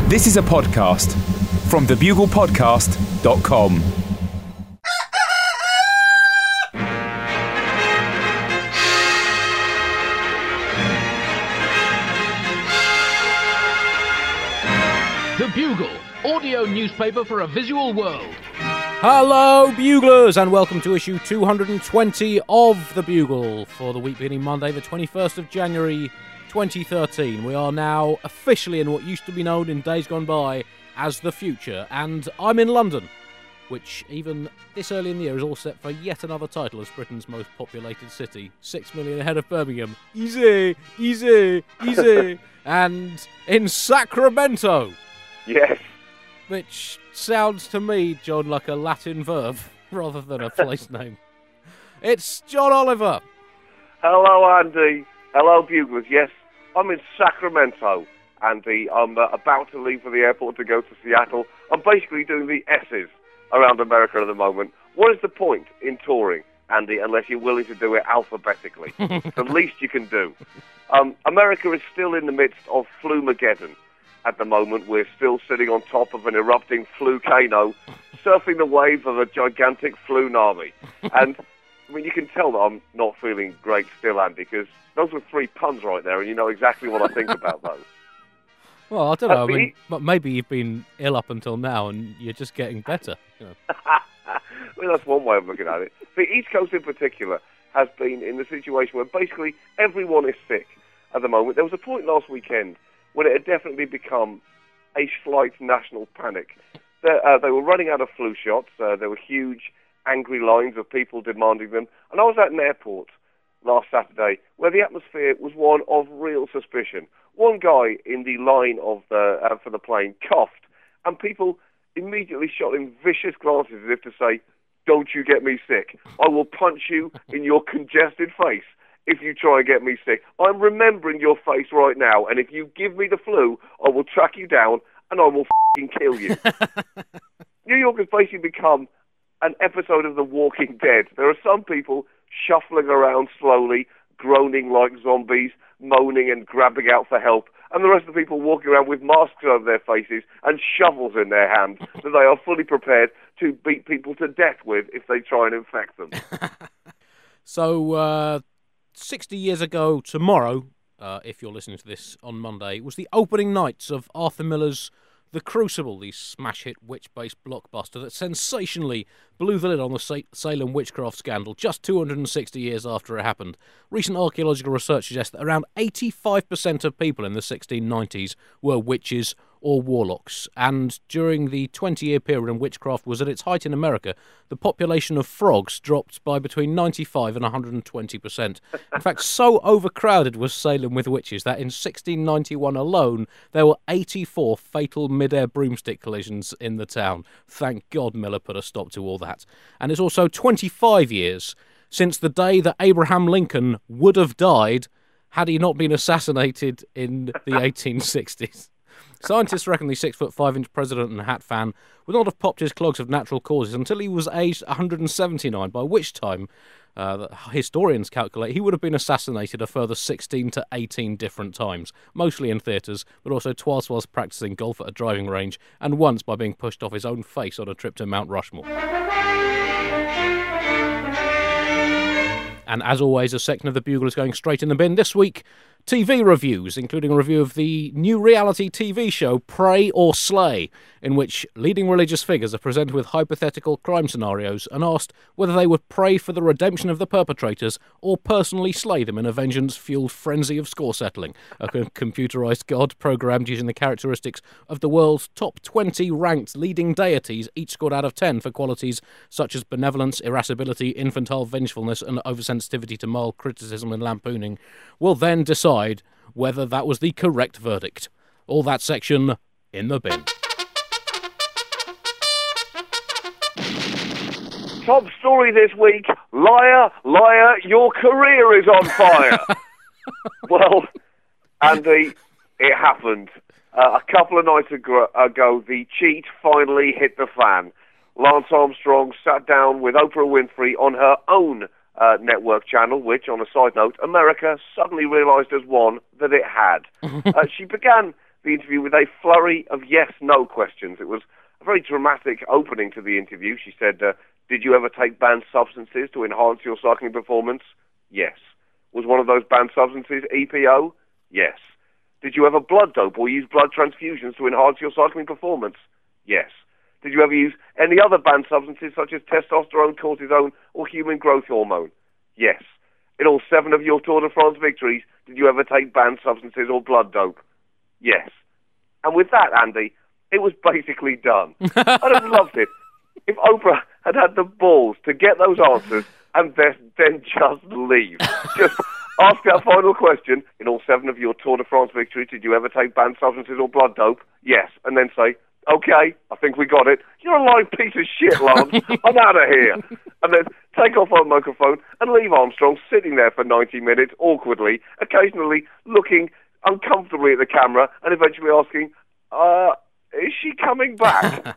This is a podcast from thebuglepodcast.com. The Bugle, audio newspaper for a visual world. Hello, Buglers, and welcome to issue 220 of The Bugle for the week beginning Monday, the 21st of January, 2013. We are now officially in what used to be known in days gone by as the future, and I'm in London, which even this early in the year is all set for yet another title as Britain's most populated city, 6 million ahead of Birmingham. Easy, easy, easy. And in Sacramento. Yes. Which sounds to me, John, like a Latin verb rather than a place name. It's John Oliver. Hello, Andy. Hello, Buglers. Yes, I'm in Sacramento, Andy. I'm about to leave for the airport to go to Seattle. I'm basically doing the S's around America at the moment. What is the point in touring, Andy, unless you're willing to do it alphabetically? It's the least you can do. America is still in the midst of Flumageddon. At the moment, we're still sitting on top of an erupting flucano, surfing the wave of a gigantic flunami. And, I mean, you can tell that I'm not feeling great still, Andy, because those were 3 puns right there, and you know exactly what I think about those. Well, I don't know. I mean, maybe you've been ill up until now, and you're just getting better. You know. Well, that's one way of looking at it. The East Coast in particular has been in the situation where basically everyone is sick at the moment. There was a point last weekend when it had definitely become a slight national panic. They were running out of flu shots. There were huge, angry lines of people demanding them. And I was at an airport last Saturday where the atmosphere was one of real suspicion. One guy in the line of for the plane coughed, and people immediately shot him vicious glances as if to say, "Don't you get me sick. I will punch you in your congested face if you try and get me sick. I'm remembering your face right now, and if you give me the flu, I will track you down and I will f***ing kill you." New York has basically become an episode of The Walking Dead. There are some people shuffling around slowly, groaning like zombies, moaning and grabbing out for help, and the rest of the people walking around with masks over their faces and shovels in their hands that they are fully prepared to beat people to death with if they try and infect them. So, 60 years ago tomorrow, if you're listening to this on Monday, was the opening nights of Arthur Miller's The Crucible, the smash hit witch-based blockbuster that sensationally blew the lid on the Salem witchcraft scandal just 260 years after it happened. Recent archaeological research suggests that around 85% of people in the 1690s were witches or warlocks, and during the 20-year period when witchcraft was at its height in America, the population of frogs dropped by between 95 and 120%. In fact, so overcrowded was Salem with witches that in 1691 alone, there were 84 fatal mid-air broomstick collisions in the town. Thank God Miller put a stop to all that. And it's also 25 years since the day that Abraham Lincoln would have died had he not been assassinated in the 1860s. Scientists reckon the 6'5" president and hat fan would not have popped his clogs of natural causes until he was aged 179, by which time historians calculate he would have been assassinated a further 16 to 18 different times, mostly in theatres, but also twice whilst practising golf at a driving range, and once by being pushed off his own face on a trip to Mount Rushmore. And as always, a section of The Bugle is going straight in the bin. This week, TV reviews, including a review of the new reality TV show Pray or Slay, in which leading religious figures are presented with hypothetical crime scenarios and asked whether they would pray for the redemption of the perpetrators or personally slay them in a vengeance-fueled frenzy of score settling. A computerised god programmed using the characteristics of the world's top 20 ranked leading deities, each scored out of 10 for qualities such as benevolence, irascibility, infantile vengefulness and oversensitivity to mild criticism and lampooning, will then decide whether that was the correct verdict. All that section in the bin. Top story this week: liar, liar, your career is on fire. Well, Andy, it happened. A couple of nights ago, the cheat finally hit the fan. Lance Armstrong sat down with Oprah Winfrey on her own network channel, which, on a side note, America suddenly realised as one that it had. She began the interview with a flurry of yes-no questions. It was a very dramatic opening to the interview. She said, did you ever take banned substances to enhance your cycling performance? Yes. Was one of those banned substances EPO? Yes. Did you ever blood dope or use blood transfusions to enhance your cycling performance? Yes. Did you ever use any other banned substances such as testosterone, cortisone, or human growth hormone? Yes. In all 7 of your Tour de France victories, did you ever take banned substances or blood dope? Yes. And with that, Andy, it was basically done. I'd have loved it if Oprah had had the balls to get those answers and then just leave. Just ask that final question. In all 7 of your Tour de France victories, did you ever take banned substances or blood dope? Yes. And then say, okay, I think we got it. You're a lying piece of shit, Lance. I'm out of here. And then take off our microphone and leave Armstrong sitting there for 90 minutes, awkwardly, occasionally looking uncomfortably at the camera and eventually asking, is she coming back?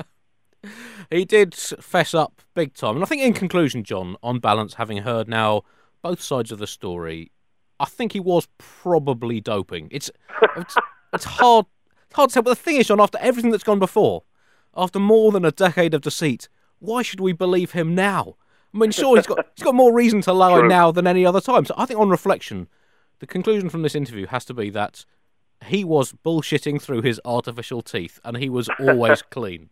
He did fess up big time. And I think in conclusion, John, on balance, having heard now both sides of the story, I think he was probably doping. It's hard to say, but the thing is, John, after everything that's gone before, after more than a decade of deceit, why should we believe him now? I mean, sure, he's got more reason to lie now than any other time. So I think on reflection, the conclusion from this interview has to be that he was bullshitting through his artificial teeth, and he was always clean.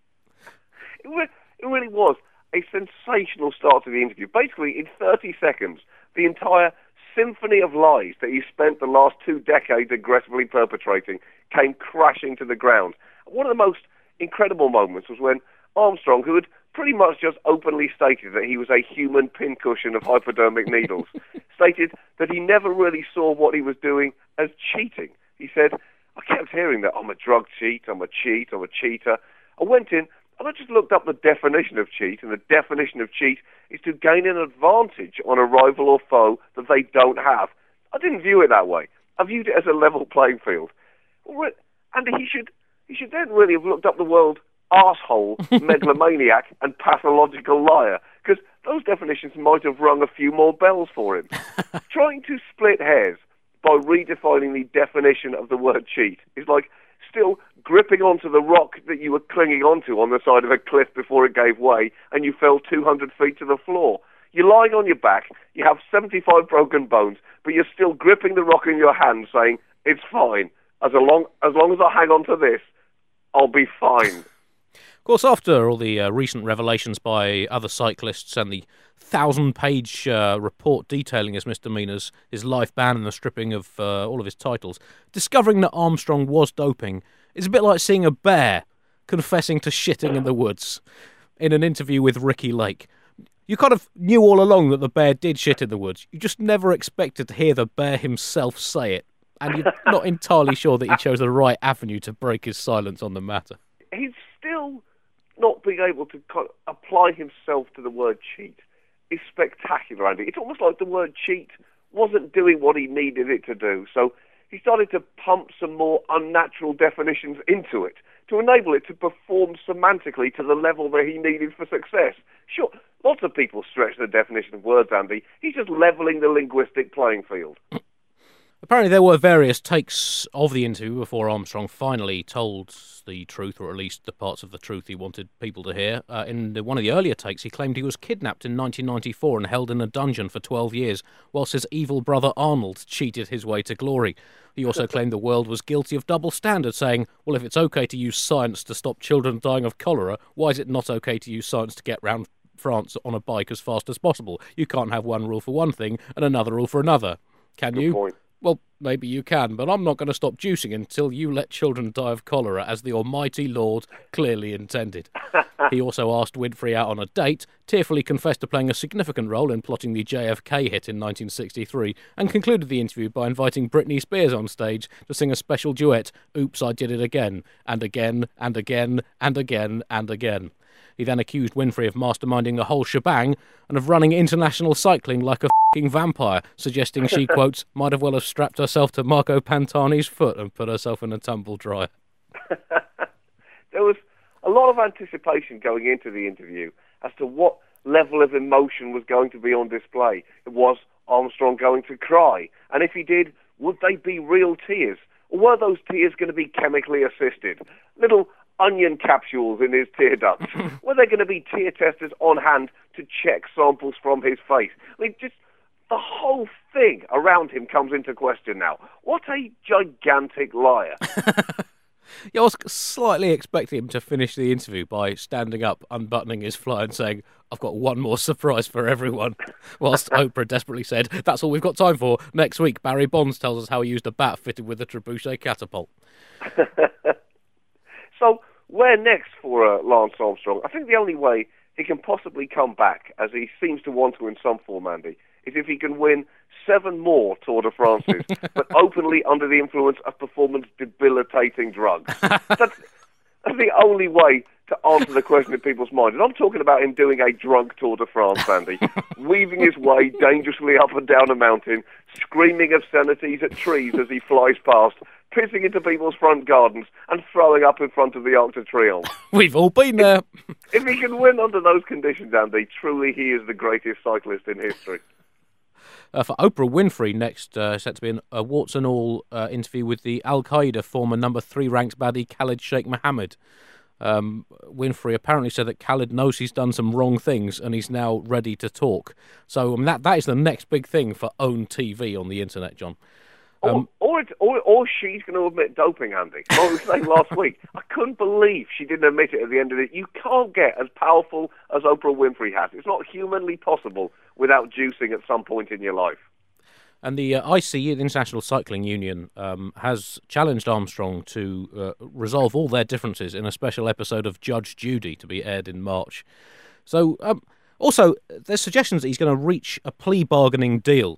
It really was a sensational start to the interview. Basically, in 30 seconds, the entire symphony of lies that he spent the last 2 decades aggressively perpetrating came crashing to the ground. One of the most incredible moments was when Armstrong, who had pretty much just openly stated that he was a human pincushion of hypodermic needles, stated that he never really saw what he was doing as cheating. He said, I kept hearing that I'm a drug cheat, I'm a cheat, I'm a cheater. I went in and I just looked up the definition of cheat, and the definition of cheat is to gain an advantage on a rival or foe that they don't have. I didn't view it that way. I viewed it as a level playing field. And he should then really have looked up the word arsehole, megalomaniac, and pathological liar, because those definitions might have rung a few more bells for him. Trying to split hairs by redefining the definition of the word cheat is like still gripping onto the rock that you were clinging onto on the side of a cliff before it gave way and you fell 200 feet to the floor. You're lying on your back, you have 75 broken bones, but you're still gripping the rock in your hand saying, it's fine. As long as I hang on to this, I'll be fine. Of course, after all the recent revelations by other cyclists and the 1,000-page report detailing his misdemeanours, his life ban and the stripping of all of his titles, discovering that Armstrong was doping is a bit like seeing a bear confessing to shitting in the woods in an interview with Ricky Lake. You kind of knew all along that the bear did shit in the woods. You just never expected to hear the bear himself say it. And you're not entirely sure that he chose the right avenue to break his silence on the matter. He's still not being able to apply himself to the word cheat is spectacular, Andy. It's almost like the word cheat wasn't doing what he needed it to do. So he started to pump some more unnatural definitions into it to enable it to perform semantically to the level that he needed for success. Sure, lots of people stretch the definition of words, Andy. He's just levelling the linguistic playing field. Apparently there were various takes of the interview before Armstrong finally told the truth, or at least the parts of the truth he wanted people to hear. In one of the earlier takes, he claimed he was kidnapped in 1994 and held in a dungeon for 12 years, whilst his evil brother Arnold cheated his way to glory. He also claimed the world was guilty of double standard, saying, well, if it's okay to use science to stop children dying of cholera, why is it not okay to use science to get round France on a bike as fast as possible? You can't have one rule for one thing and another rule for another. Can you? Good point. Well, maybe you can, but I'm not going to stop juicing until you let children die of cholera, as the almighty Lord clearly intended. He also asked Winfrey out on a date, tearfully confessed to playing a significant role in plotting the JFK hit in 1963, and concluded the interview by inviting Britney Spears on stage to sing a special duet, Oops, I Did It Again, and again, and again, and again, and again. He then accused Winfrey of masterminding the whole shebang and of running international cycling like a f***ing vampire, suggesting she, quotes, might have well have strapped herself to Marco Pantani's foot and put herself in a tumble dryer. There was a lot of anticipation going into the interview as to what level of emotion was going to be on display. Was Armstrong going to cry? And if he did, would they be real tears? Or were those tears going to be chemically assisted? Little onion capsules in his tear ducts? Were there going to be tear testers on hand to check samples from his face? I mean, just the whole thing around him comes into question now. What a gigantic liar. Yeah, I was slightly expecting him to finish the interview by standing up, unbuttoning his fly and saying, "I've got one more surprise for everyone," whilst Oprah desperately said, "That's all we've got time for. Next week, Barry Bonds tells us how he used a bat fitted with a trebuchet catapult." So, where next for Lance Armstrong? I think the only way he can possibly come back, as he seems to want to in some form, Andy, is if he can win 7 more Tour de France's, but openly under the influence of performance-debilitating drugs. That's the only way to answer the question in people's minds. And I'm talking about him doing a drunk Tour de France, Andy, weaving his way dangerously up and down a mountain, screaming obscenities at trees as he flies past, pissing into people's front gardens, and throwing up in front of the Arc de Triomphe. We've all been there. If he can win under those conditions, Andy, truly he is the greatest cyclist in history. For Oprah Winfrey, next set to be a warts and all interview with the Al-Qaeda former number 3 ranked baddie Khalid Sheikh Mohammed. Winfrey apparently said that Khalid knows he's done some wrong things and he's now ready to talk. So that is the next big thing for OWN TV on the internet, John. Or she's going to admit doping, Andy. Like I was saying last week, I couldn't believe she didn't admit it at the end of it. You can't get as powerful as Oprah Winfrey has. It's not humanly possible without juicing at some point in your life. And the ICU, the International Cycling Union, has challenged Armstrong to resolve all their differences in a special episode of Judge Judy to be aired in March. So, also, there's suggestions that he's going to reach a plea bargaining deal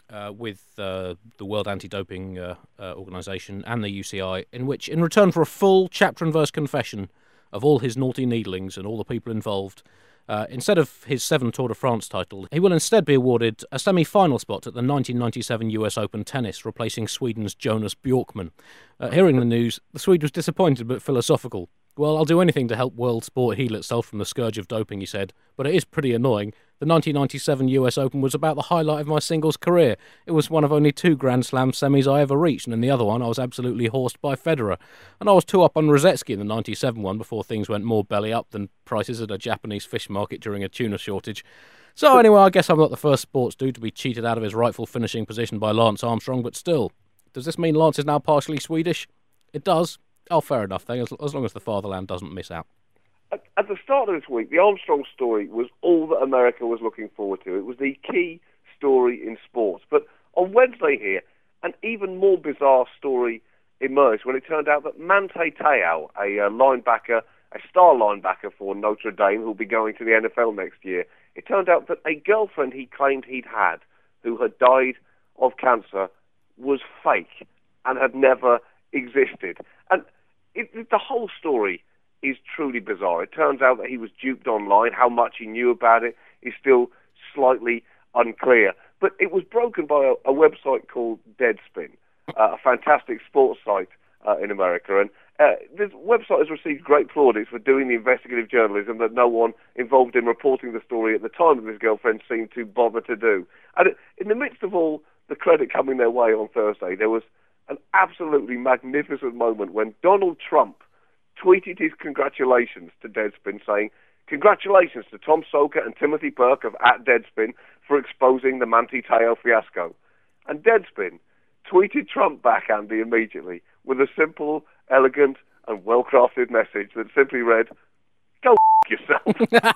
with the World Anti-Doping Organisation and the UCI, in which, in return for a full chapter and verse confession of all his naughty needlings and all the people involved, instead of his 7 Tour de France title, he will instead be awarded a semi-final spot at the 1997 US Open Tennis, replacing Sweden's Jonas Bjorkman. Hearing the news, the Swede was disappointed but philosophical. "Well, I'll do anything to help world sport heal itself from the scourge of doping," he said, "but it is pretty annoying. The 1997 US Open was about the highlight of my singles career. It was one of only 2 Grand Slam semis I ever reached, and in the other one I was absolutely horsed by Federer. And I was 2 up on Rosetsky in the 97 one before things went more belly up than prices at a Japanese fish market during a tuna shortage. So anyway, I guess I'm not the first sports dude to be cheated out of his rightful finishing position by Lance Armstrong, but still. Does this mean Lance is now partially Swedish? It does. Oh, fair enough, then, as long as the fatherland doesn't miss out." At the start of this week, the Armstrong story was all that America was looking forward to. It was the key story in sports. But on Wednesday here, an even more bizarre story emerged when it turned out that Manti Te'o, a linebacker, a star linebacker for Notre Dame, who'll be going to the NFL next year, it turned out that a girlfriend he claimed he'd had, who had died of cancer, was fake and had never existed. And the whole story is truly bizarre. It turns out that he was duped online. How much he knew about it is still slightly unclear. But it was broken by a website called Deadspin, a fantastic sports site in America. And this website has received great plaudits for doing the investigative journalism that no one involved in reporting the story at the time of his girlfriend seemed to bother to do. And in the midst of all the credit coming their way on Thursday, there was an absolutely magnificent moment when Donald Trump tweeted his congratulations to Deadspin, saying, "Congratulations to Tom Soker and Timothy Burke of @Deadspin for exposing the Manti Te'o fiasco." And Deadspin tweeted Trump back, Andy, immediately with a simple, elegant, and well-crafted message that simply read, "Go yourself."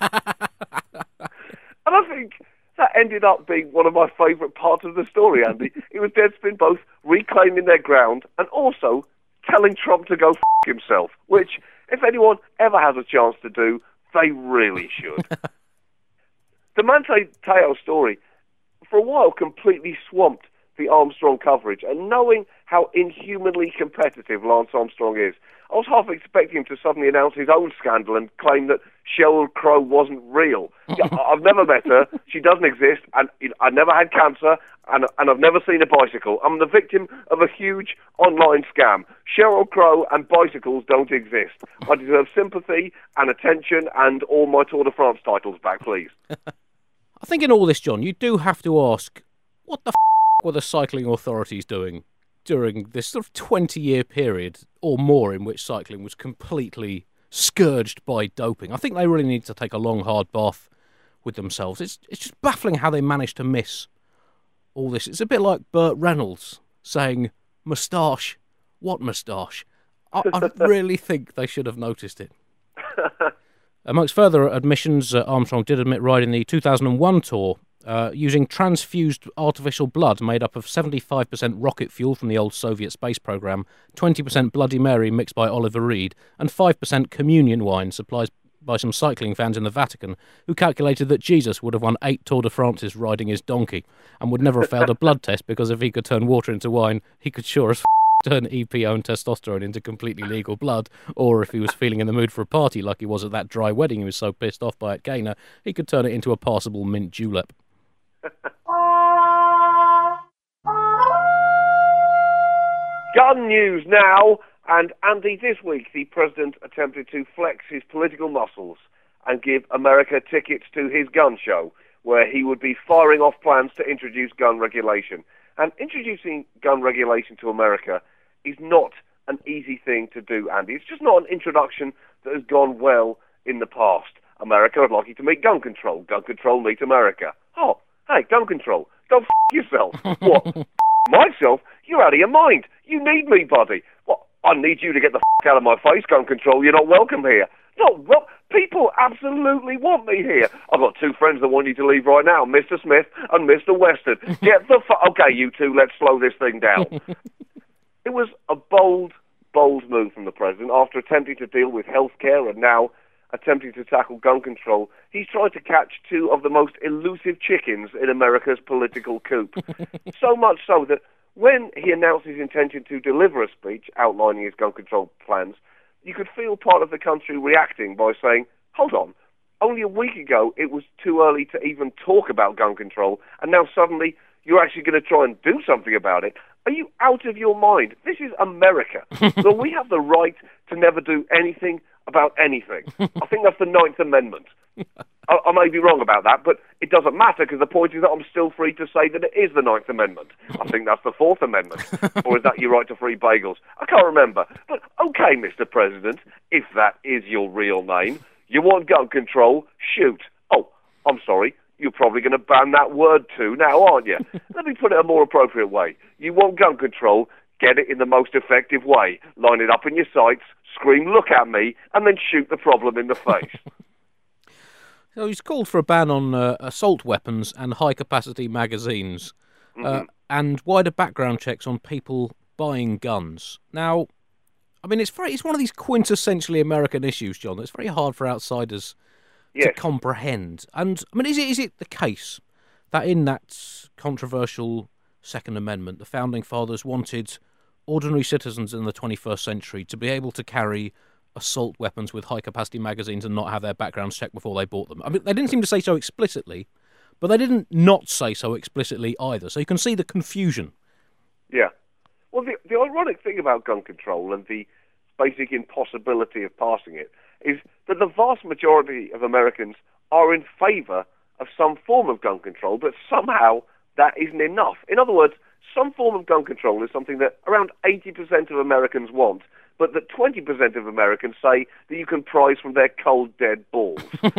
And I think that ended up being one of my favourite parts of the story, Andy. It was Deadspin both reclaiming their ground and also telling Trump to go himself, which, if anyone ever has a chance to do, they really should. The Manti Te'o story, for a while, completely swamped the Armstrong coverage, and knowing how inhumanly competitive Lance Armstrong is, I was half expecting him to suddenly announce his own scandal and claim that Sheryl Crow wasn't real. I've never met her, she doesn't exist, and I never had cancer, and I've never seen a bicycle. I'm the victim of a huge online scam. Sheryl Crow and bicycles don't exist. I deserve sympathy and attention and all my Tour de France titles back, please. I think in all this, John, you do have to ask, what the were the cycling authorities doing during this sort of 20-year period or more in which cycling was completely scourged by doping. I think they really need to take a long, hard bath with themselves. It's just baffling how they managed to miss all this. It's a bit like Burt Reynolds saying, "Moustache, what moustache?" I really think they should have noticed it. Amongst further admissions, Armstrong did admit riding the 2001 Tour using transfused artificial blood made up of 75% rocket fuel from the old Soviet space program, 20% Bloody Mary mixed by Oliver Reed, and 5% communion wine supplied by some cycling fans in the Vatican who calculated that Jesus would have won 8 Tour de France's riding his donkey and would never have failed a blood test because if he could turn water into wine, he could sure as turn EPO and testosterone into completely legal blood, or if he was feeling in the mood for a party like he was at that dry wedding he was so pissed off by at Cana, he could turn it into a passable mint julep. Gun news now, and Andy, this week the president attempted to flex his political muscles and give America tickets to his gun show, where he would be firing off plans to introduce gun regulation. And introducing gun regulation to America is not an easy thing to do, Andy. It's just not an introduction that has gone well in the past. America, I'd like you to meet gun control. Gun control meet America. Oh, hey, gun control. Go f*** yourself. What? Myself? You're out of your mind. You need me, buddy. What? I need you to get the f*** out of my face, gun control. You're not welcome here. Not well. People absolutely want me here. I've got 2 friends that want you to leave right now, Mr. Smith and Mr. Weston. Get the Okay, you two, let's slow this thing down. It was a bold move from the president after attempting to deal with healthcare and now attempting to tackle gun control. He's trying to catch 2 of the most elusive chickens in America's political coop. So much so that when he announced his intention to deliver a speech outlining his gun control plans, you could feel part of the country reacting by saying, hold on, only a week ago it was too early to even talk about gun control, and now suddenly you're actually going to try and do something about it. Are you out of your mind? This is America. So we have the right to never do anything about anything. I think that's the 9th Amendment. I may be wrong about that, but it doesn't matter because the point is that I'm still free to say that it is the 9th Amendment. I think that's the 4th Amendment. Or is that your right to free bagels? I can't remember. But okay, Mr. President, if that is your real name, you want gun control, shoot. Oh, I'm sorry. You're probably going to ban that word too now, aren't you? Let me put it a more appropriate way. You want gun control, get it in the most effective way. Line it up in your sights, scream, look at me, and then shoot the problem in the face. So he's called for a ban on assault weapons and high-capacity magazines and wider background checks on people buying guns. Now, I mean, it's one of these quintessentially American issues, John. It's very hard for outsiders to comprehend. And, I mean, is it the case that in that controversial Second Amendment, the Founding Fathers wanted ordinary citizens in the 21st century to be able to carry assault weapons with high-capacity magazines and not have their backgrounds checked before they bought them? I mean, they didn't seem to say so explicitly, but they didn't not say so explicitly either. So you can see the confusion. Yeah. Well, the ironic thing about gun control and the basic impossibility of passing it is that the vast majority of Americans are in favour of some form of gun control, but somehow that isn't enough. In other words, some form of gun control is something that around 80% of Americans want, but that 20% of Americans say that you can prize from their cold, dead balls.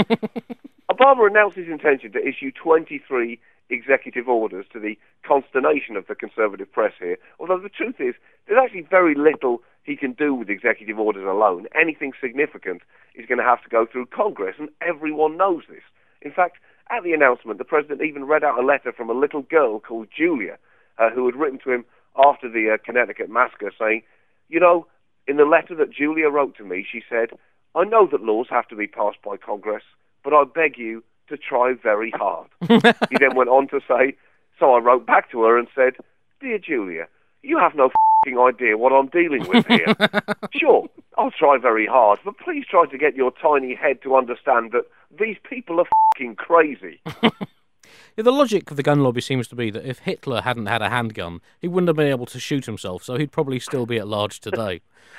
Obama announced his intention to issue 23 executive orders to the consternation of the conservative press here, although the truth is there's actually very little he can do with executive orders alone. Anything significant is going to have to go through Congress, and everyone knows this. In fact, at the announcement, the president even read out a letter from a little girl called Julia, who had written to him after the Connecticut massacre, saying, you know, in the letter that Julia wrote to me, she said, I know that laws have to be passed by Congress, but I beg you to try very hard. He then went on to say, so I wrote back to her and said, Dear Julia, you have no f***ing idea what I'm dealing with here. Sure, I'll try very hard, but please try to get your tiny head to understand that these people are f***ing crazy. Yeah, the logic of the gun lobby seems to be that if Hitler hadn't had a handgun, he wouldn't have been able to shoot himself, so he'd probably still be at large today.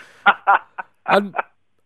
That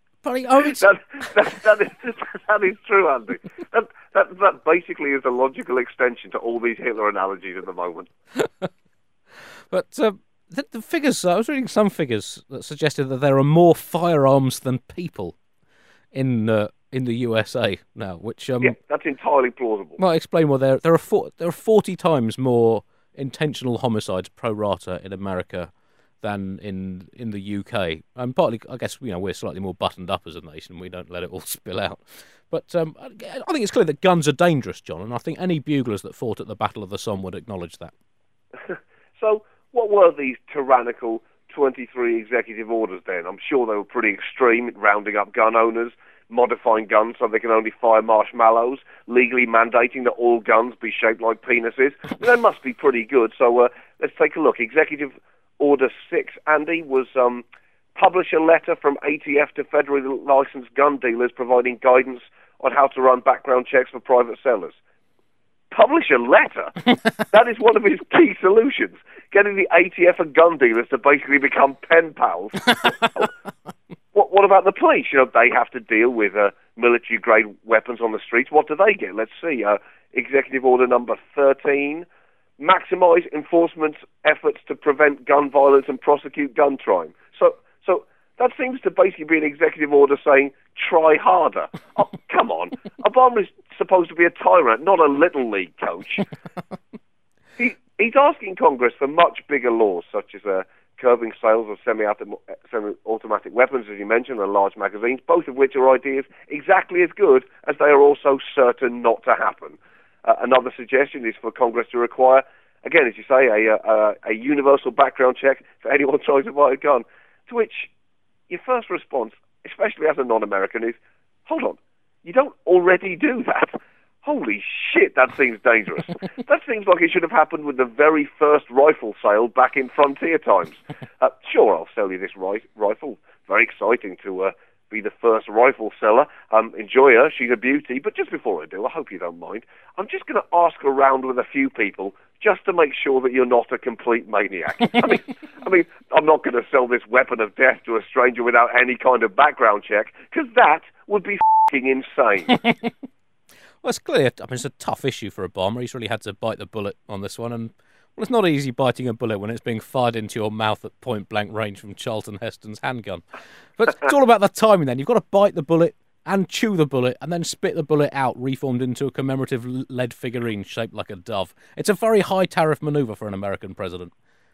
is true, Andy. That basically is a logical extension to all these Hitler analogies at the moment. But the figures, I was reading some figures that suggested that there are more firearms than people in the USA now, which Yeah, that's entirely plausible. might explain why there are 40 times more intentional homicides pro rata in America than in the UK. And partly, I guess, we're slightly more buttoned up as a nation. We don't let it all spill out. But I think it's clear that guns are dangerous, John, and I think any buglers that fought at the Battle of the Somme would acknowledge that. So, what were these tyrannical 23 executive orders then? I'm sure they were pretty extreme, rounding up gun owners, modifying guns so they can only fire marshmallows, legally mandating that all guns be shaped like penises. They must be pretty good. So let's take a look. Executive Order 6, Andy, was publish a letter from ATF to federally licensed gun dealers providing guidance on how to run background checks for private sellers. Publish a letter? That is one of his key solutions. Getting the ATF and gun dealers to basically become pen pals. What about the police? They have to deal with military-grade weapons on the streets. What do they get? Let's see. Executive Order number 13. Maximise enforcement efforts to prevent gun violence and prosecute gun crime. So that seems to basically be an executive order saying, try harder. Oh, come on. Obama is supposed to be a tyrant, not a little league coach. He's asking Congress for much bigger laws, such as curbing sales of semi-automatic weapons, as you mentioned, and large magazines, both of which are ideas exactly as good as they are also certain not to happen. Another suggestion is for Congress to require, again, as you say, a universal background check for anyone trying to buy a gun, to which your first response, especially as a non-American, is, hold on, you don't already do that? Holy shit, that seems dangerous. That seems like it should have happened with the very first rifle sale back in frontier times. Sure, I'll sell you this rifle. Very exciting to be the first rifle seller. Enjoy her, she's a beauty. But just before I do, I hope you don't mind, I'm just going to ask around with a few people just to make sure that you're not a complete maniac. I mean, I'm not going to sell this weapon of death to a stranger without any kind of background check, because that would be f***ing insane. Well, it's clear. It's a tough issue for Obama. He's really had to bite the bullet on this one. And, well, it's not easy biting a bullet when it's being fired into your mouth at point-blank range from Charlton Heston's handgun. But it's all about the timing then. You've got to bite the bullet and chew the bullet and then spit the bullet out, reformed into a commemorative lead figurine shaped like a dove. It's a very high-tariff manoeuvre for an American president.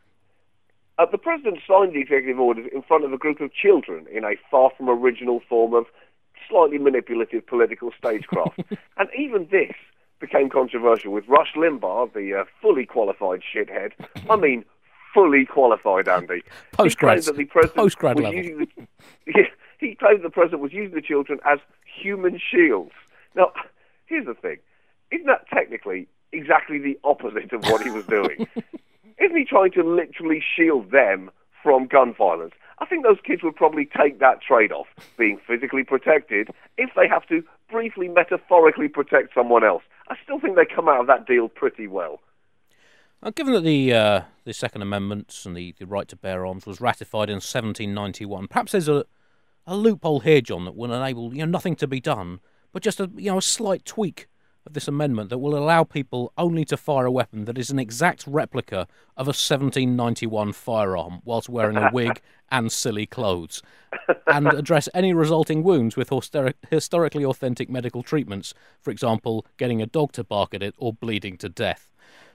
The president signed the executive orders in front of a group of children in a far-from-original form of slightly manipulative political stagecraft. And even this became controversial with Rush Limbaugh, the fully qualified shithead. I mean, fully qualified, Andy. Postgrad level. He claimed the president was using the children as human shields. Now, here's the thing. Isn't that technically exactly the opposite of what he was doing? Isn't he trying to literally shield them from gun violence? I think those kids would probably take that trade-off, being physically protected, if they have to briefly metaphorically protect someone else. I still think they come out of that deal pretty well. Given that the Second Amendment and the right to bear arms was ratified in 1791, perhaps there's a loophole here, John, that will enable nothing to be done, but just a slight tweak of this amendment that will allow people only to fire a weapon that is an exact replica of a 1791 firearm whilst wearing a wig and silly clothes, and address any resulting wounds with historically authentic medical treatments, for example, getting a dog to bark at it or bleeding to death.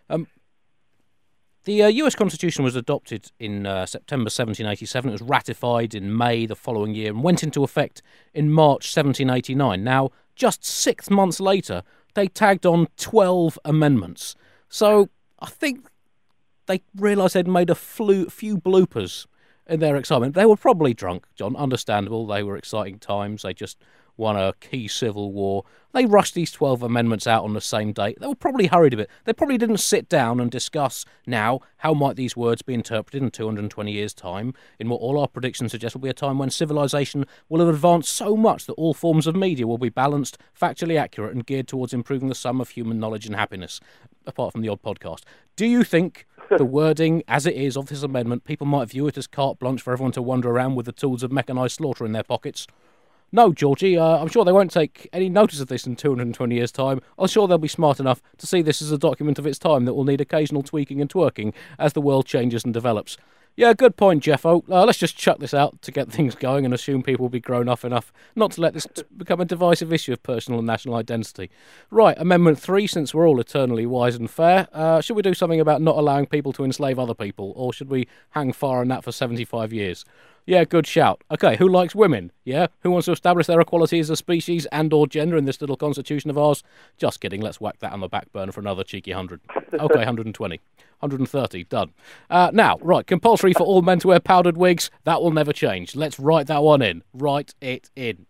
The US Constitution was adopted in September 1787. It was ratified in May the following year and went into effect in March 1789. Now, just 6 months later, they tagged on 12 amendments. So I think they realised they'd made a few bloopers in their excitement. They were probably drunk, John, understandable. They were exciting times. They just won a key civil war. They rushed these 12 amendments out on the same date. They were probably hurried a bit. They probably didn't sit down and discuss now how might these words be interpreted in 220 years' time, in what all our predictions suggest will be a time when civilization will have advanced so much that all forms of media will be balanced, factually accurate, and geared towards improving the sum of human knowledge and happiness, apart from the odd podcast. Do you think the wording, as it is, of this amendment, people might view it as carte blanche for everyone to wander around with the tools of mechanised slaughter in their pockets? No, Georgie, I'm sure they won't take any notice of this in 220 years' time. I'm sure they'll be smart enough to see this as a document of its time that will need occasional tweaking and twerking as the world changes and develops. Yeah, good point, Jeffo. Let's just chuck this out to get things going and assume people will be grown up enough not to let this become a divisive issue of personal and national identity. Right, Amendment 3, since we're all eternally wise and fair, should we do something about not allowing people to enslave other people, or should we hang fire on that for 75 years? Yeah, good shout. Okay, who likes women? Yeah, who wants to establish their equality as a species and or gender in this little constitution of ours? Just kidding, let's whack that on the back burner for another cheeky 100. Okay, 120. 130, done. Now, right, compulsory for all men to wear powdered wigs. That will never change. Let's write that one in. Write it in.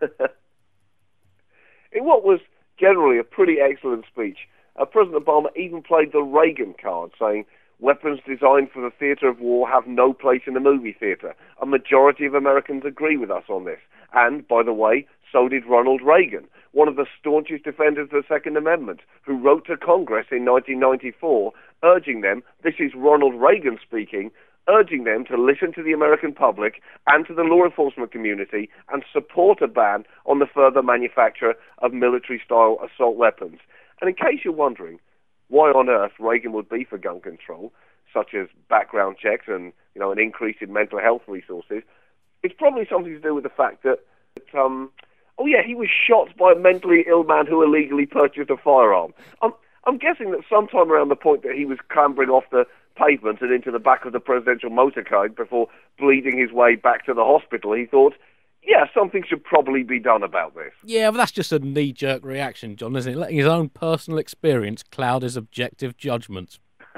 In what was generally a pretty excellent speech, President Obama even played the Reagan card, saying, "Weapons designed for the theatre of war have no place in the movie theatre. A majority of Americans agree with us on this. And, by the way, so did Ronald Reagan, one of the staunchest defenders of the Second Amendment, who wrote to Congress in 1994, urging them, this is Ronald Reagan speaking, urging them to listen to the American public and to the law enforcement community and support a ban on the further manufacture of military-style assault weapons." And in case you're wondering why on earth Reagan would be for gun control, such as background checks and an increase in mental health resources, it's probably something to do with the fact that he was shot by a mentally ill man who illegally purchased a firearm. I'm guessing that sometime around the point that he was clambering off the pavement and into the back of the presidential motorcade before bleeding his way back to the hospital, he thought, yeah, something should probably be done about this. Yeah, but that's just a knee-jerk reaction, John, isn't it? Letting his own personal experience cloud his objective judgment.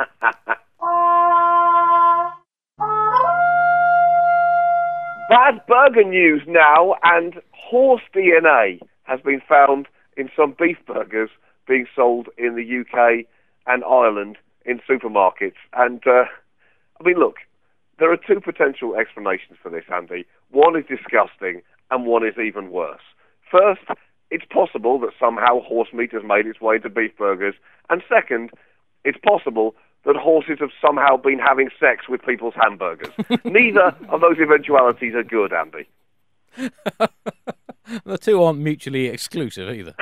Bad burger news now, and horse DNA has been found in some beef burgers being sold in the UK and Ireland in supermarkets. And, look, there are two potential explanations for this, Andy. One is disgusting, and one is even worse. First, it's possible that somehow horse meat has made its way into beef burgers. And second, it's possible that horses have somehow been having sex with people's hamburgers. Neither of those eventualities are good, Andy. The two aren't mutually exclusive either.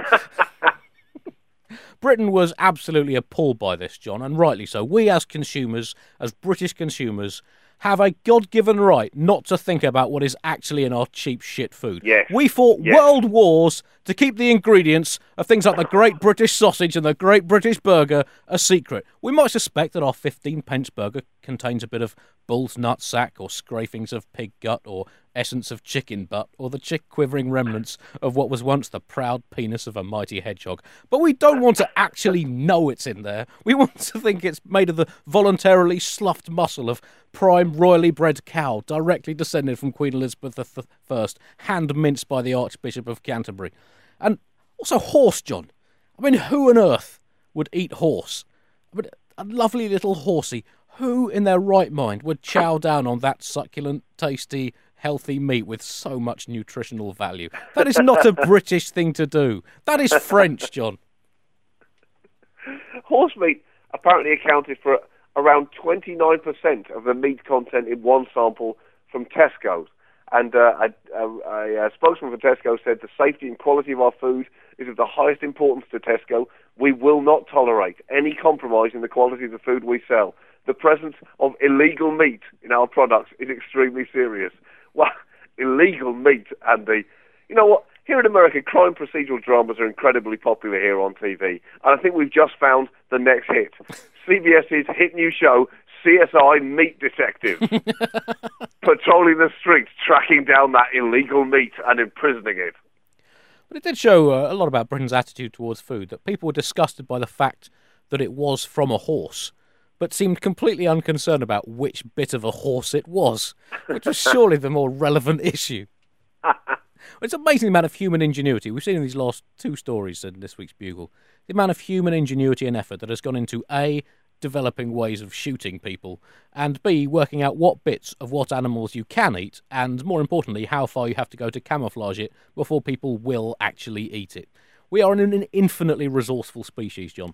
Britain was absolutely appalled by this, John, and rightly so. We as consumers, as British consumers, have a God-given right not to think about what is actually in our cheap shit food. Yes. We fought world wars to keep the ingredients of things like the Great British Sausage and the Great British Burger a secret. We might suspect that our 15-pence burger contains a bit of bull's nut sack or scrapings of pig gut or essence of chicken butt or the quivering remnants of what was once the proud penis of a mighty hedgehog. But we don't want to actually know it's in there. We want to think it's made of the voluntarily sloughed muscle of prime royally bred cow directly descended from Queen Elizabeth I, hand minced by the Archbishop of Canterbury. And also horse, John. Who on earth would eat horse? A lovely little horsey. Who in their right mind would chow down on that succulent, tasty, healthy meat with so much nutritional value? That is not a British thing to do. That is French, John. Horse meat apparently accounted for around 29% of the meat content in one sample from Tesco. And a spokesman for Tesco said the safety and quality of our food is of the highest importance to Tesco. We will not tolerate any compromise in the quality of the food we sell. The presence of illegal meat in our products is extremely serious. Well, illegal meat, Andy. You know what? Here in America, crime procedural dramas are incredibly popular here on TV. And I think we've just found the next hit. CBS's hit new show, CSI Meat Detective. Patrolling the streets, tracking down that illegal meat and imprisoning it. But it did show a lot about Britain's attitude towards food, that people were disgusted by the fact that it was from a horse, but seemed completely unconcerned about which bit of a horse it was, which was surely the more relevant issue. It's amazing the amount of human ingenuity we've seen in these last two stories in this week's Bugle. The amount of human ingenuity and effort that has gone into A, developing ways of shooting people, and B, working out what bits of what animals you can eat, and more importantly, how far you have to go to camouflage it before people will actually eat it. We are an infinitely resourceful species, John.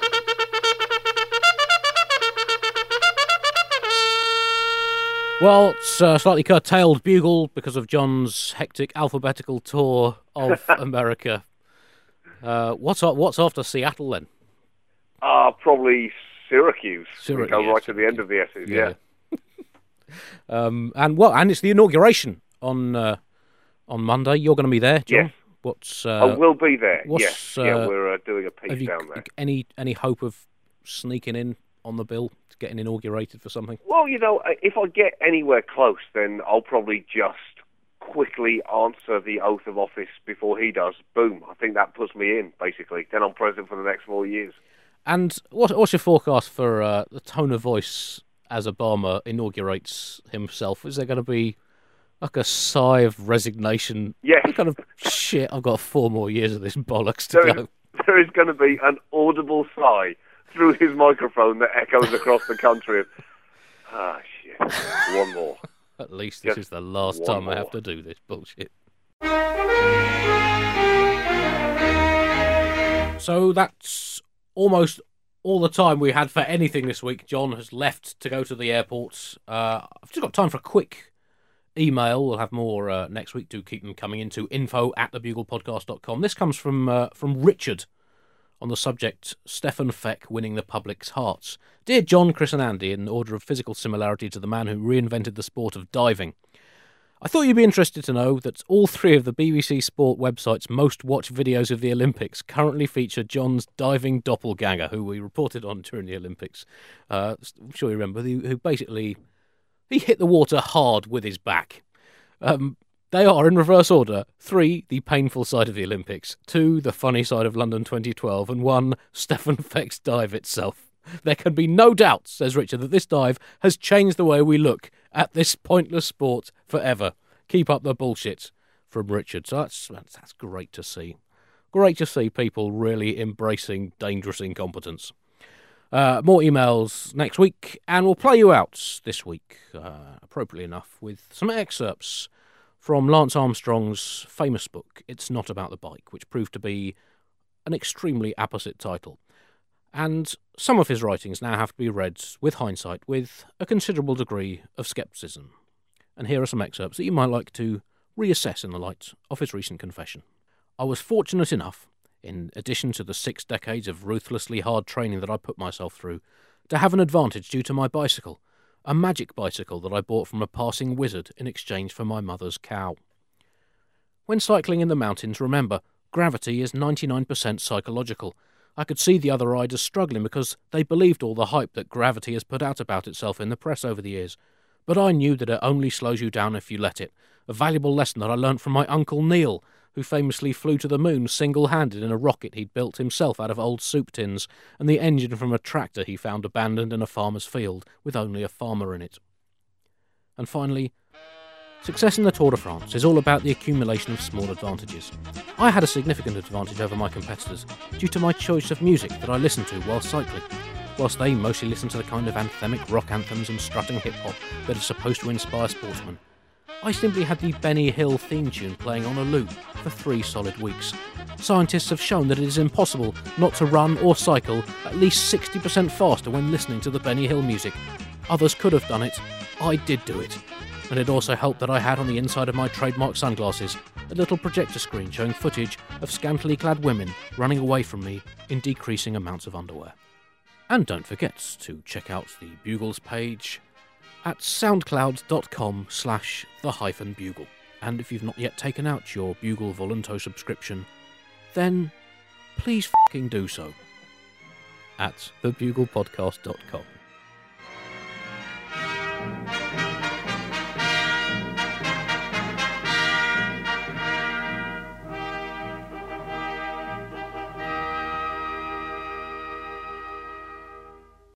Well, it's a slightly curtailed Bugle because of John's hectic alphabetical tour of America. What's after Seattle then? Probably Syracuse. We go right to the end of the S's, yeah. And it's the inauguration on Monday. You're going to be there, John. Yes. I will be there. Yes. We're doing a piece down there. Any hope of sneaking in on the bill, getting inaugurated for something? Well, if I get anywhere close, then I'll probably just quickly answer the oath of office before he does. Boom. I think that puts me in, basically. Then I'm president for the next 4 years. And what's your forecast for the tone of voice as Obama inaugurates himself? Is there going to be like a sigh of resignation? Yes. Kind of, shit, I've got 4 more years of this bollocks to go. There is going to be an audible sigh through his microphone that echoes across the country. Shit. One more. At least this is the last time I have to do this bullshit. So that's almost all the time we had for anything this week. John has left to go to the airport. I've just got time for a quick email. We'll have more next week. Do keep them coming into info@thebuglepodcast.com. This comes from Richard on the subject, Stefan Feck winning the public's hearts. Dear John, Chris and Andy, in order of physical similarity to the man who reinvented the sport of diving, I thought you'd be interested to know that all 3 of the BBC Sport website's most watched videos of the Olympics currently feature John's diving doppelganger, who we reported on during the Olympics. I'm sure you remember, who basically he hit the water hard with his back. They are, in reverse order, 3, the painful side of the Olympics, 2, the funny side of London 2012, and 1, Stefan Feck's dive itself. There can be no doubt, says Richard, that this dive has changed the way we look at this pointless sport forever. Keep up the bullshit, from Richard. So that's great to see. Great to see people really embracing dangerous incompetence. More emails next week, and we'll play you out this week, appropriately enough, with some excerpts from Lance Armstrong's famous book, It's Not About the Bike, which proved to be an extremely apposite title. And some of his writings now have to be read with hindsight, with a considerable degree of scepticism. And here are some excerpts that you might like to reassess in the light of his recent confession. I was fortunate enough, in addition to the 6 decades of ruthlessly hard training that I put myself through, to have an advantage due to my bicycle, a magic bicycle that I bought from a passing wizard in exchange for my mother's cow. When cycling in the mountains, remember, gravity is 99% psychological. I could see the other riders struggling because they believed all the hype that gravity has put out about itself in the press over the years. But I knew that it only slows you down if you let it, a valuable lesson that I learnt from my Uncle Neil, who famously flew to the moon single-handed in a rocket he'd built himself out of old soup tins and the engine from a tractor he found abandoned in a farmer's field with only a farmer in it. And finally, success in the Tour de France is all about the accumulation of small advantages. I had a significant advantage over my competitors due to my choice of music that I listened to while cycling, whilst they mostly listen to the kind of anthemic rock anthems and strutting hip-hop that is supposed to inspire sportsmen. I simply had the Benny Hill theme tune playing on a loop for 3 solid weeks. Scientists have shown that it is impossible not to run or cycle at least 60% faster when listening to the Benny Hill music. Others could have done it. I did do it. And it also helped that I had on the inside of my trademark sunglasses a little projector screen showing footage of scantily clad women running away from me in decreasing amounts of underwear. And don't forget to check out the Bugles page at soundcloud.com/the-bugle. And if you've not yet taken out your Bugle Volunto subscription, then please fucking do so at thebuglepodcast.com.